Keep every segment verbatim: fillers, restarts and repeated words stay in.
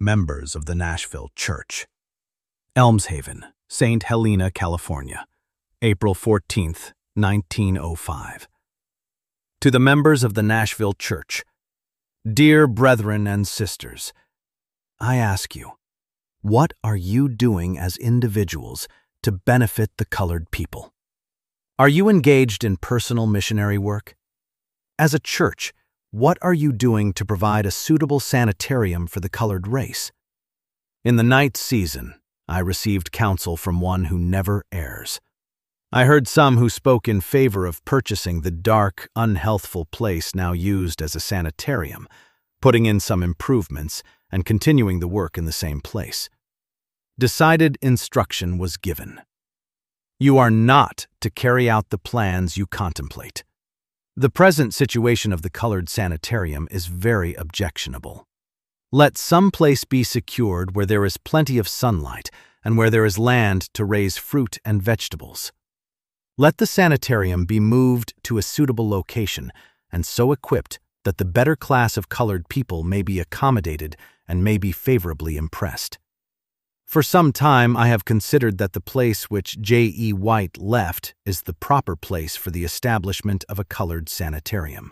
members of the Nashville Church. Elmshaven, Saint Helena, California, April fourteenth, nineteen oh five. To the members of the Nashville Church, dear brethren and sisters, I ask you, what are you doing as individuals to benefit the colored people? Are you engaged in personal missionary work? As a church, what are you doing to provide a suitable sanitarium for the colored race? In the night season, I received counsel from one who never errs. I heard some who spoke in favor of purchasing the dark, unhealthful place now used as a sanitarium, putting in some improvements, and continuing the work in the same place. Decided instruction was given. You are not to carry out the plans you contemplate. The present situation of the colored sanitarium is very objectionable. Let some place be secured where there is plenty of sunlight and where there is land to raise fruit and vegetables. Let the sanitarium be moved to a suitable location and so equipped that the better class of colored people may be accommodated and may be favorably impressed. For some time I have considered that the place which J E White left is the proper place for the establishment of a colored sanitarium.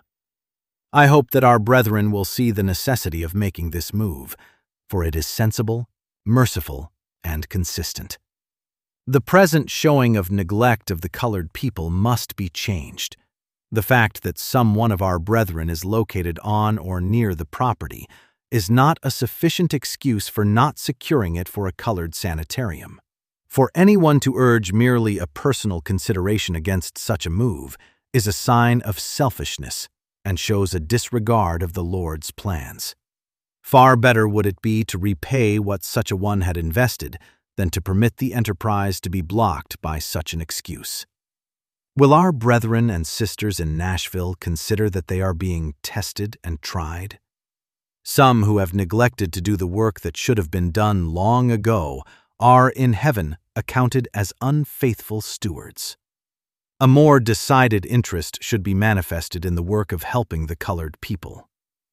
I hope that our brethren will see the necessity of making this move, for it is sensible, merciful, and consistent. The present showing of neglect of the colored people must be changed. The fact that some one of our brethren is located on or near the property is not a sufficient excuse for not securing it for a colored sanitarium. For anyone to urge merely a personal consideration against such a move is a sign of selfishness and shows a disregard of the Lord's plans. Far better would it be to repay what such a one had invested than to permit the enterprise to be blocked by such an excuse. Will our brethren and sisters in Nashville consider that they are being tested and tried? Some who have neglected to do the work that should have been done long ago are in heaven accounted as unfaithful stewards. A more decided interest should be manifested in the work of helping the colored people.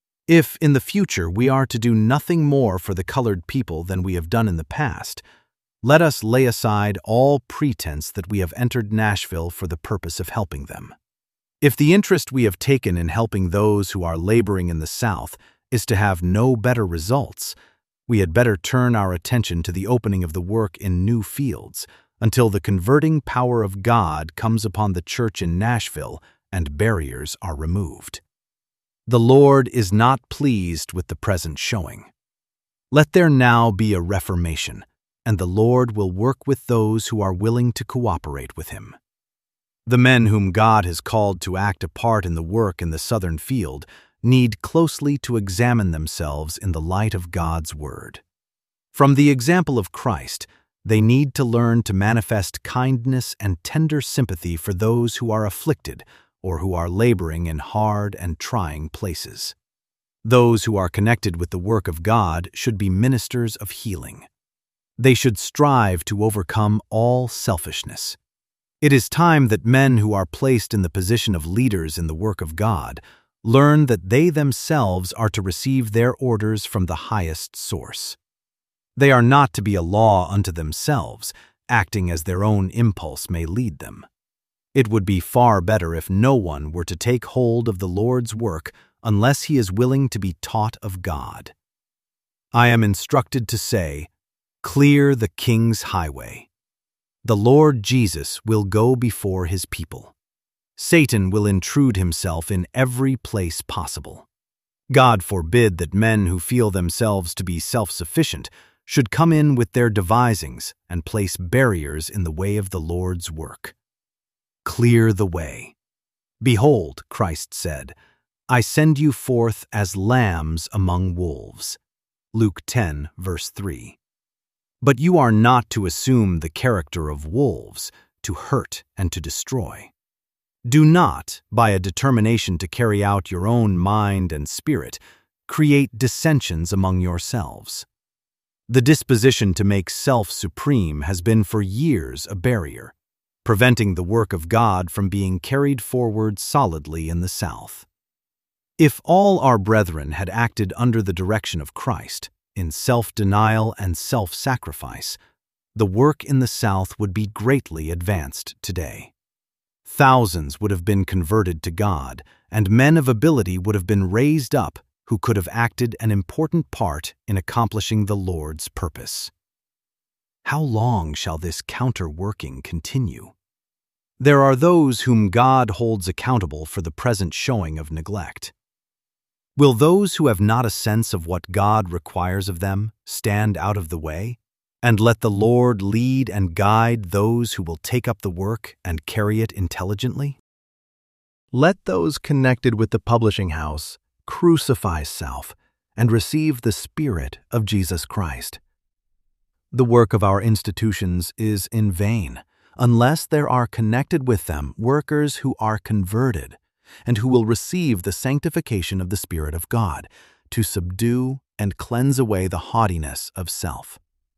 If in the future we are to do nothing more for the colored people than we have done in the past, let us lay aside all pretense that we have entered Nashville for the purpose of helping them. If the interest we have taken in helping those who are laboring in the South is to have no better results, we had better turn our attention to the opening of the work in new fields until the converting power of God comes upon the church in Nashville and barriers are removed. The Lord is not pleased with the present showing. Let there now be a reformation, and the Lord will work with those who are willing to cooperate with Him. The men whom God has called to act a part in the work in the southern field need closely to examine themselves in the light of God's Word. From the example of Christ, they need to learn to manifest kindness and tender sympathy for those who are afflicted or who are laboring in hard and trying places. Those who are connected with the work of God should be ministers of healing. They should strive to overcome all selfishness. It is time that men who are placed in the position of leaders in the work of God learn that they themselves are to receive their orders from the highest source. They are not to be a law unto themselves, acting as their own impulse may lead them. It would be far better if no one were to take hold of the Lord's work unless he is willing to be taught of God. I am instructed to say, "Clear the King's highway." The Lord Jesus will go before his people. Satan will intrude himself in every place possible. God forbid that men who feel themselves to be self-sufficient should come in with their devisings and place barriers in the way of the Lord's work. Clear the way. Behold, Christ said, I send you forth as lambs among wolves. Luke ten, verse three. But you are not to assume the character of wolves, to hurt and to destroy. Do not, by a determination to carry out your own mind and spirit, create dissensions among yourselves. The disposition to make self supreme has been for years a barrier, preventing the work of God from being carried forward solidly in the South. If all our brethren had acted under the direction of Christ, in self-denial and self-sacrifice, the work in the South would be greatly advanced today. Thousands would have been converted to God, and men of ability would have been raised up who could have acted an important part in accomplishing the Lord's purpose. How long shall this counter-working continue? There are those whom God holds accountable for the present showing of neglect. Will those who have not a sense of what God requires of them stand out of the way, and let the Lord lead and guide those who will take up the work and carry it intelligently? Let those connected with the publishing house crucify self and receive the Spirit of Jesus Christ. The work of our institutions is in vain unless there are connected with them workers who are converted and who will receive the sanctification of the Spirit of God to subdue and cleanse away the haughtiness of self.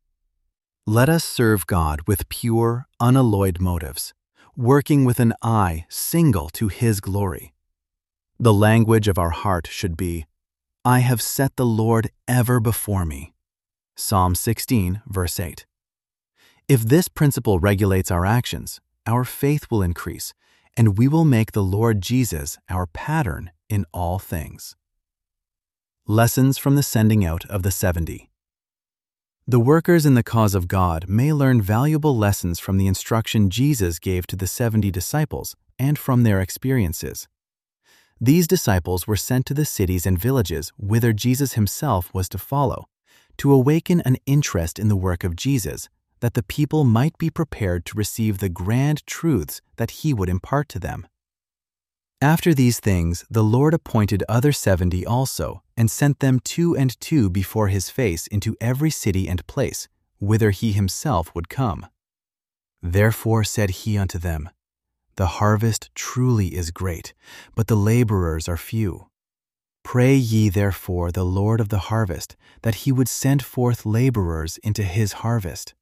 Let us serve God with pure, unalloyed motives, working with an eye single to His glory. The language of our heart should be, "I have set the Lord ever before me." Psalm sixteen, verse eight. If this principle regulates our actions, our faith will increase, and we will make the Lord Jesus our pattern in all things. Lessons from the sending out of the seventy. The workers in the cause of God may learn valuable lessons from the instruction Jesus gave to the seventy disciples and from their experiences. These disciples were sent to the cities and villages whither Jesus himself was to follow, to awaken an interest in the work of Jesus, that the people might be prepared to receive the grand truths that he would impart to them. After these things, the Lord appointed other seventy also, and sent them two and two before his face into every city and place, whither he himself would come. Therefore said he unto them, The harvest truly is great, but the laborers are few. Pray ye therefore the Lord of the harvest, that he would send forth laborers into his harvest.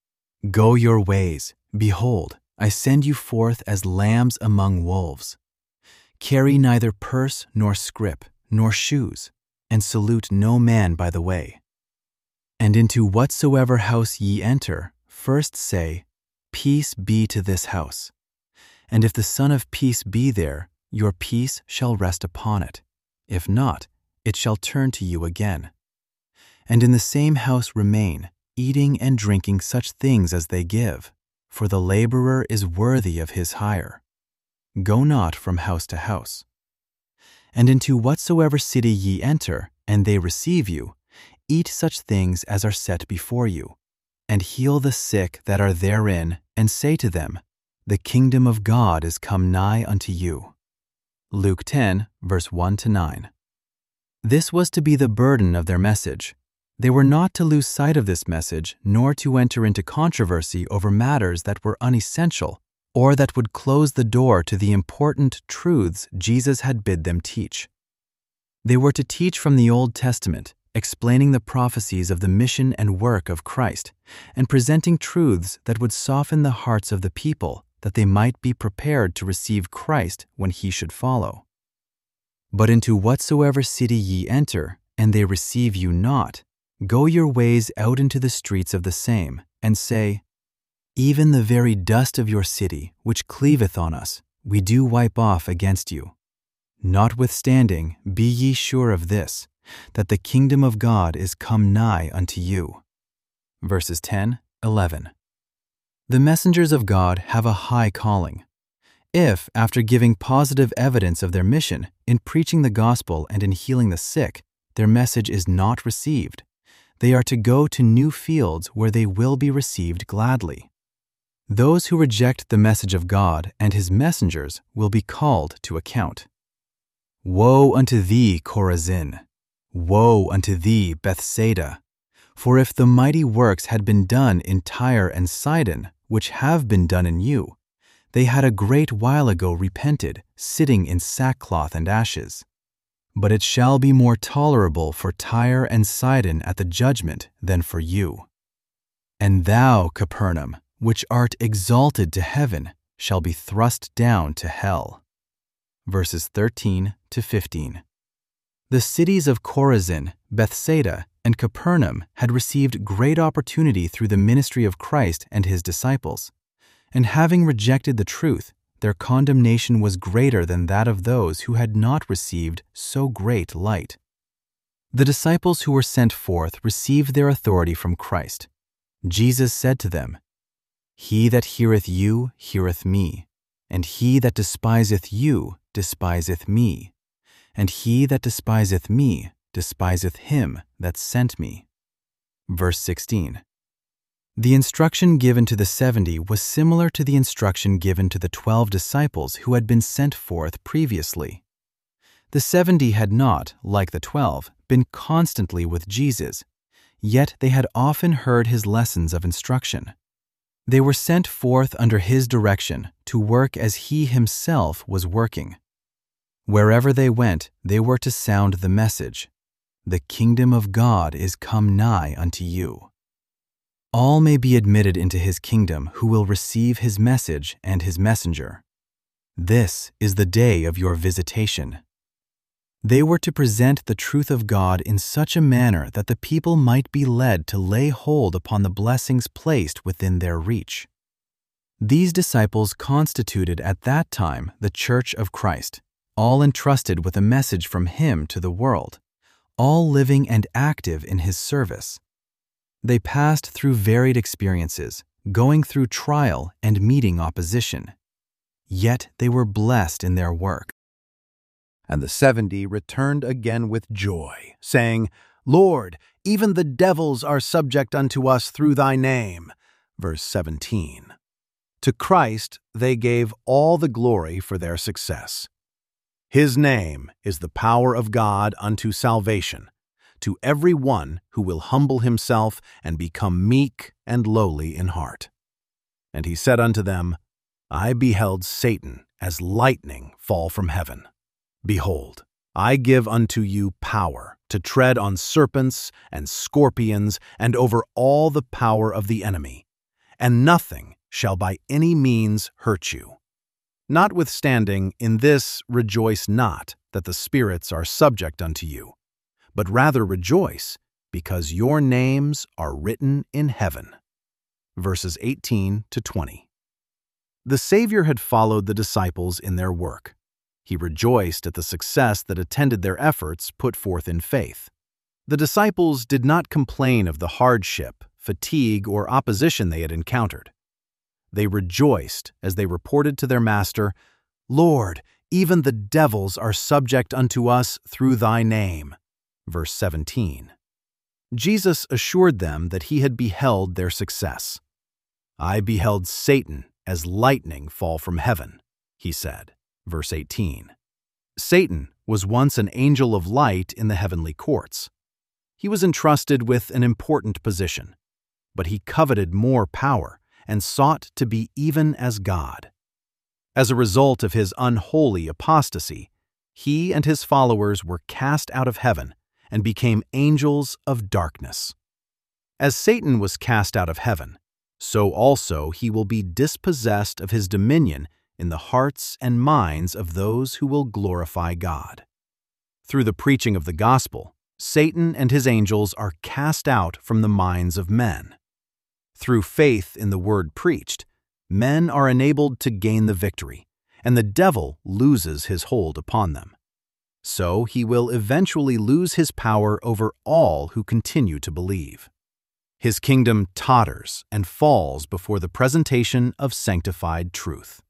Go your ways, behold, I send you forth as lambs among wolves. Carry neither purse nor scrip, nor shoes, and salute no man by the way. And into whatsoever house ye enter, first say, Peace be to this house. And if the Son of Peace be there, your peace shall rest upon it. If not, it shall turn to you again. And in the same house remain, eating and drinking such things as they give, for the laborer is worthy of his hire. Go not from house to house. And into whatsoever city ye enter, and they receive you, eat such things as are set before you, and heal the sick that are therein, and say to them, The kingdom of God is come nigh unto you. Luke ten, verse one to nine. This was to be the burden of their message. They were not to lose sight of this message, nor to enter into controversy over matters that were unessential, or that would close the door to the important truths Jesus had bid them teach. They were to teach from the Old Testament, explaining the prophecies of the mission and work of Christ, and presenting truths that would soften the hearts of the people, that they might be prepared to receive Christ when he should follow. But into whatsoever city ye enter, and they receive you not, go your ways out into the streets of the same, and say, Even the very dust of your city, which cleaveth on us, we do wipe off against you. Notwithstanding, be ye sure of this, that the kingdom of God is come nigh unto you. Verses ten, eleven. The messengers of God have a high calling. If, after giving positive evidence of their mission, in preaching the gospel and in healing the sick, their message is not received, they are to go to new fields where they will be received gladly. Those who reject the message of God and his messengers will be called to account. Woe unto thee, Chorazin! Woe unto thee, Bethsaida! For if the mighty works had been done in Tyre and Sidon, which have been done in you, they had a great while ago repented, sitting in sackcloth and ashes. But it shall be more tolerable for Tyre and Sidon at the judgment than for you. And thou, Capernaum, which art exalted to heaven, shall be thrust down to hell. Verses thirteen to fifteen. The cities of Chorazin, Bethsaida, and Capernaum had received great opportunity through the ministry of Christ and his disciples, and having rejected the truth, their condemnation was greater than that of those who had not received so great light. The disciples who were sent forth received their authority from Christ. Jesus said to them, "He that heareth you heareth me, and he that despiseth you despiseth me, and he that despiseth me despiseth him that sent me." Verse sixteen. The instruction given to the seventy was similar to the instruction given to the twelve disciples who had been sent forth previously. The seventy had not, like the twelve, been constantly with Jesus, yet they had often heard his lessons of instruction. They were sent forth under his direction to work as he himself was working. Wherever they went, they were to sound the message, "The kingdom of God is come nigh unto you." All may be admitted into his kingdom who will receive his message and his messenger. This is the day of your visitation. They were to present the truth of God in such a manner that the people might be led to lay hold upon the blessings placed within their reach. These disciples constituted at that time the Church of Christ, all entrusted with a message from him to the world, all living and active in his service. They passed through varied experiences, going through trial and meeting opposition. Yet they were blessed in their work. And the seventy returned again with joy, saying, "Lord, even the devils are subject unto us through thy name." Verse seventeen. To Christ they gave all the glory for their success. His name is the power of God unto salvation, to every one who will humble himself and become meek and lowly in heart. And he said unto them, I beheld Satan as lightning fall from heaven. Behold, I give unto you power to tread on serpents and scorpions and over all the power of the enemy, and nothing shall by any means hurt you. Notwithstanding, in this rejoice not that the spirits are subject unto you, but rather rejoice, because your names are written in heaven. Verses eighteen to twenty. The Savior had followed the disciples in their work. He rejoiced at the success that attended their efforts put forth in faith. The disciples did not complain of the hardship, fatigue, or opposition they had encountered. They rejoiced as they reported to their master, Lord, even the devils are subject unto us through thy name. Verse seventeen. Jesus assured them that he had beheld their success. I beheld Satan as lightning fall from heaven, he said. Verse eighteen. Satan was once an angel of light in the heavenly courts. He was entrusted with an important position, but he coveted more power and sought to be even as God. As a result of his unholy apostasy, he and his followers were cast out of heaven and became angels of darkness. As Satan was cast out of heaven, so also he will be dispossessed of his dominion in the hearts and minds of those who will glorify God. Through the preaching of the gospel, Satan and his angels are cast out from the minds of men. Through faith in the word preached, men are enabled to gain the victory, and the devil loses his hold upon them. So he will eventually lose his power over all who continue to believe. His kingdom totters and falls before the presentation of sanctified truth.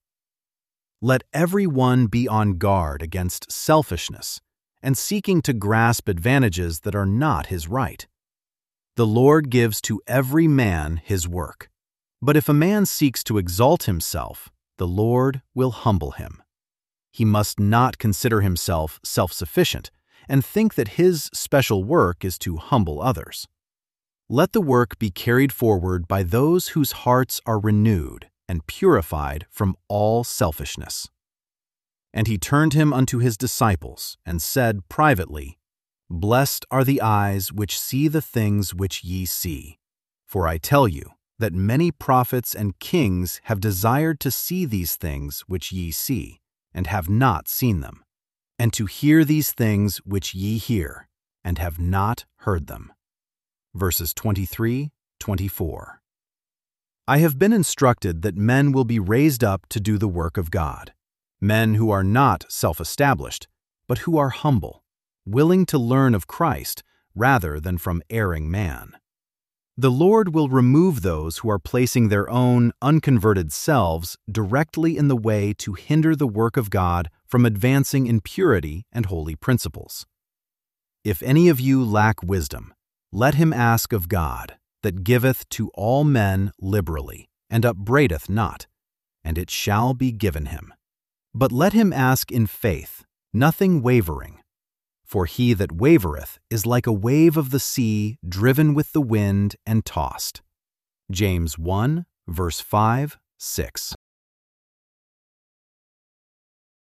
Let every one be on guard against selfishness and seeking to grasp advantages that are not his right. The Lord gives to every man his work, but if a man seeks to exalt himself, the Lord will humble him. He must not consider himself self-sufficient and think that his special work is to humble others. Let the work be carried forward by those whose hearts are renewed and purified from all selfishness. And he turned him unto his disciples and said privately, Blessed are the eyes which see the things which ye see. For I tell you that many prophets and kings have desired to see these things which ye see, and have not seen them, and to hear these things which ye hear, and have not heard them. verses twenty-three, twenty-four. I have been instructed that men will be raised up to do the work of God, men who are not self-established, but who are humble, willing to learn of Christ rather than from erring man. The Lord will remove those who are placing their own unconverted selves directly in the way to hinder the work of God from advancing in purity and holy principles. If any of you lack wisdom, let him ask of God, that giveth to all men liberally, and upbraideth not, and it shall be given him. But let him ask in faith, nothing wavering. For he that wavereth is like a wave of the sea driven with the wind and tossed. James one, verse five, six.